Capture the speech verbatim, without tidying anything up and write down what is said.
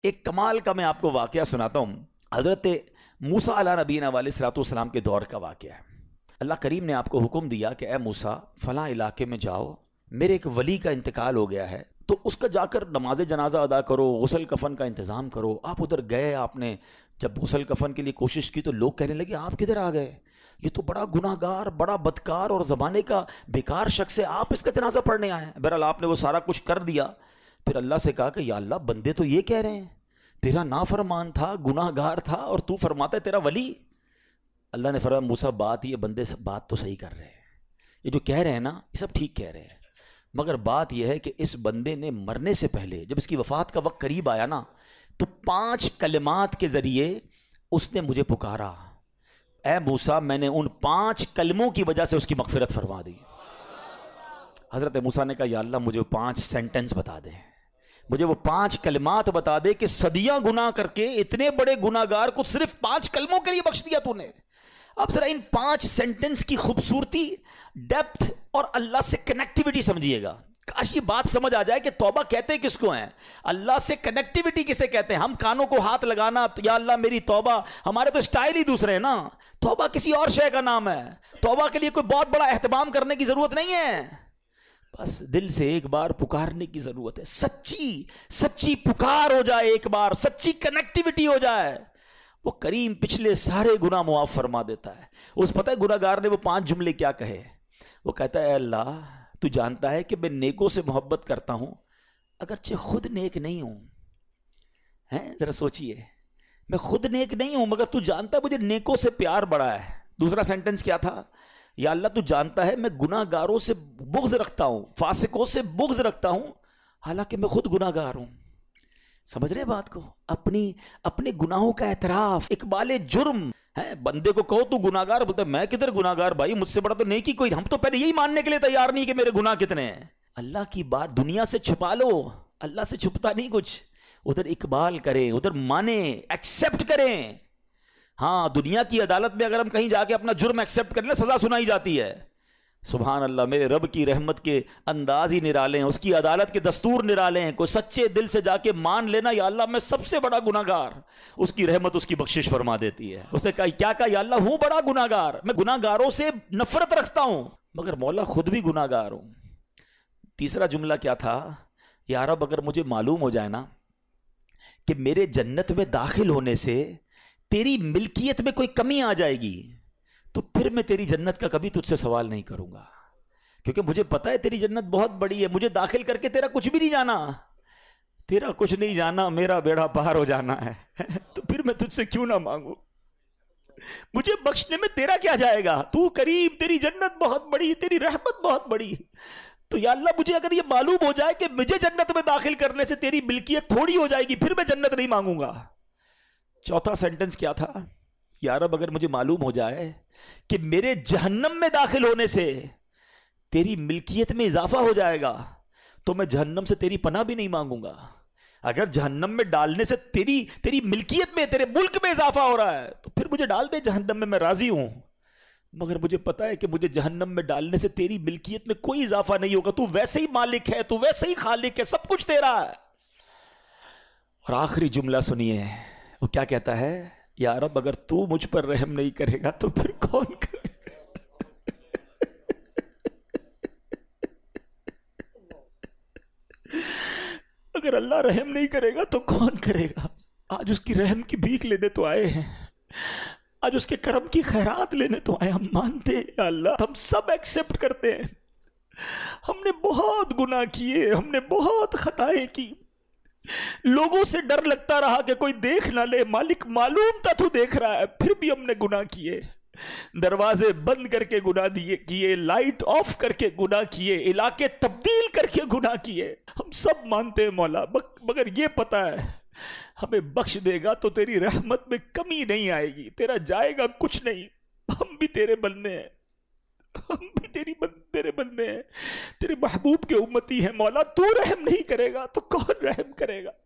ایک کمال کا میں آپ کو واقعہ سناتا ہوں. حضرت موسیٰ علیہ نبینا علیہ الصلوۃ والسلام کے دور کا واقعہ ہے. اللہ کریم نے آپ کو حکم دیا کہ اے موسیٰ فلاں علاقے میں جاؤ، میرے ایک ولی کا انتقال ہو گیا ہے، تو اس کا جا کر نماز جنازہ ادا کرو، غسل کفن کا انتظام کرو. آپ ادھر گئے، آپ نے جب غسل کفن کے لیے کوشش کی تو لوگ کہنے لگے آپ کدھر آ گئے، یہ تو بڑا گناہ گار، بڑا بدکار اور زمانے کا بیکار شخص ہے، آپ اس کا جنازہ پڑھنے آئے ہیں. بہرحال آپ نے وہ سارا کچھ کر دیا. پھر اللہ سے کہا کہ یا اللہ بندے تو یہ کہہ رہے ہیں تیرا نافرمان تھا، گناہ گار تھا، اور تو فرماتا ہے تیرا ولی. اللہ نے فرمایا موسیٰ بات یہ بندے بات تو صحیح کر رہے ہیں، یہ جو کہہ رہے ہیں نا یہ سب ٹھیک کہہ رہے ہیں، مگر بات یہ ہے کہ اس بندے نے مرنے سے پہلے جب اس کی وفات کا وقت قریب آیا نا تو پانچ کلمات کے ذریعے اس نے مجھے پکارا. اے موسیٰ میں نے ان پانچ کلموں کی وجہ سے اس کی مغفرت فرما دی. حضرت موسیٰ نے کہا یا اللہ مجھے وہ پانچ سینٹنس بتا دے، مجھے وہ پانچ کلمات بتا دے کہ صدیاں گناہ کر کے اتنے بڑے گناہ گار کو صرف پانچ کلموں کے لیے بخش دیا تو نے. اب ذرا ان پانچ سینٹنس کی خوبصورتی، ڈیپتھ اور اللہ سے کنیکٹیوٹی سمجھیے گا. کاش یہ بات سمجھ آ جائے کہ توبہ کہتے کس کو ہیں، اللہ سے کنیکٹیوٹی کسے کہتے ہیں. ہم کانوں کو ہاتھ لگانا یا اللہ میری توبہ، ہمارے تو سٹائل ہی دوسرے ہیں نا. توبہ کسی اور شے کا نام ہے. توبہ کے لیے کوئی بہت بڑا اہتمام کرنے کی ضرورت نہیں ہے، بس دل سے ایک بار پکارنے کی ضرورت ہے. سچی سچی پکار ہو جائے، ایک بار سچی کنیکٹیوٹی ہو جائے، وہ کریم پچھلے سارے گناہ معاف فرما دیتا ہے. اس پتہ ہے گناہ گار نے وہ پانچ جملے کیا کہے؟ وہ کہتا ہے اے اللہ تو جانتا ہے کہ میں نیکوں سے محبت کرتا ہوں اگرچہ خود نیک نہیں ہوں. ہیں ذرا سوچئے، میں خود نیک نہیں ہوں مگر تو جانتا ہے مجھے نیکوں سے پیار بڑا ہے. دوسرا سینٹنس کیا تھا؟ یا اللہ تو جانتا ہے میں گناہ گاروں سے بغض رکھتا ہوں، فاسقوں سے بغض رکھتا ہوں حالانکہ میں خود گناہ گار ہوں. سمجھ رہے بات کو؟ اپنی اپنے گناہوں کا اعتراف، اقبال جرم ہے. بندے کو کہو تو گناہ گار، بولتا ہے میں کدھر گناہ گار بھائی، مجھ سے بڑا تو نیکی کوئی. ہم تو پہلے یہی ماننے کے لیے تیار نہیں کہ میرے گناہ کتنے ہیں. اللہ کی بات دنیا سے چھپا لو، اللہ سے چھپتا نہیں کچھ. ادھر اقبال کریں، ادھر مانیں، ایکسیپٹ کریں. ہاں دنیا کی عدالت میں اگر ہم کہیں جا کے اپنا جرم ایکسیپٹ کر لیں سزا سنائی جاتی ہے. سبحان اللہ، میرے رب کی رحمت کے انداز ہی نرالے ہیں، اس کی عدالت کے دستور نرالے ہیں. کوئی سچے دل سے جا کے مان لینا یا اللہ میں سب سے بڑا گناہ گار، اس کی رحمت اس کی بخشش فرما دیتی ہے. اس نے کہا کیا کہا؟ یا اللہ ہوں بڑا گناہ گار، میں گناہ گاروں سے نفرت رکھتا ہوں مگر مولا خود بھی گناہ گار ہوں. تیسرا جملہ کیا تھا؟ یا رب اگر مجھے معلوم ہو جائے نا کہ میرے جنت میں داخل ہونے سے تیری ملکیت میں کوئی کمی آ جائے گی تو پھر میں تیری جنت کا کبھی تجھ سے سوال نہیں کروں گا، کیونکہ مجھے پتا ہے تیری جنت بہت بڑی ہے. مجھے داخل کر کے تیرا کچھ بھی نہیں جانا، تیرا کچھ نہیں جانا، میرا بیڑا پار ہو جانا ہے. تو پھر میں تجھ سے کیوں نہ مانگوں؟ مجھے بخشنے میں تیرا کیا جائے گا؟ تو کریم، تیری جنت بہت بڑی، تیری رحمت بہت بڑی. تو یا اللہ مجھے اگر یہ معلوم ہو جائے کہ مجھے جنت میں داخل کرنے سے تیری ملکیت تھوڑی ہو جائے گی پھر میں جنت نہیں مانگوں گا. چوتھا سینٹنس کیا تھا؟ یا رب اگر مجھے معلوم ہو جائے کہ میرے جہنم میں داخل ہونے سے تیری ملکیت میں اضافہ ہو جائے گا تو میں جہنم سے تیری پناہ بھی نہیں مانگوں گا. اگر جہنم میں ڈالنے سے تیری تیری ملکیت میں، تیرے ملک میں اضافہ ہو رہا ہے تو پھر مجھے ڈال دے جہنم میں، میں راضی ہوں. مگر مجھے پتا ہے کہ مجھے جہنم میں ڈالنے سے تیری ملکیت میں کوئی اضافہ نہیں ہوگا. تو ویسے ہی مالک ہے، تو ویسے ہی خالق ہے، سب کچھ تیرا ہے. اور آخری جملہ سنیے، وہ کیا کہتا ہے؟ یا رب اگر تو مجھ پر رحم نہیں کرے گا تو پھر کون کرے گا؟ اگر اللہ رحم نہیں کرے گا تو کون کرے گا؟ آج اس کی رحم کی بھیک لینے تو آئے ہیں، آج اس کے کرم کی خیرات لینے تو آئے. ہم مانتے ہیں یا اللہ، ہم سب ایکسیپٹ کرتے ہیں ہم نے بہت گناہ کیے، ہم نے بہت خطائیں کی، لوگوں سے ڈر لگتا رہا کہ کوئی دیکھ نہ لے. مالک معلوم تھا تو دیکھ رہا ہے، پھر بھی ہم نے گناہ کیے. دروازے بند کر کے گناہ دیے کیے، لائٹ آف کر کے گناہ کیے، علاقے تبدیل کر کے گناہ کیے. ہم سب مانتے ہیں مولا، مگر یہ پتا ہے ہمیں بخش دے گا تو تیری رحمت میں کمی نہیں آئے گی، تیرا جائے گا کچھ نہیں. ہم بھی تیرے بندے ہیں، ہم بھی تیری بند تیرے بندے ہیں، تیرے محبوب کے امتی ہیں مولا. تو رحم نہیں کرے گا تو کون رحم کرے گا؟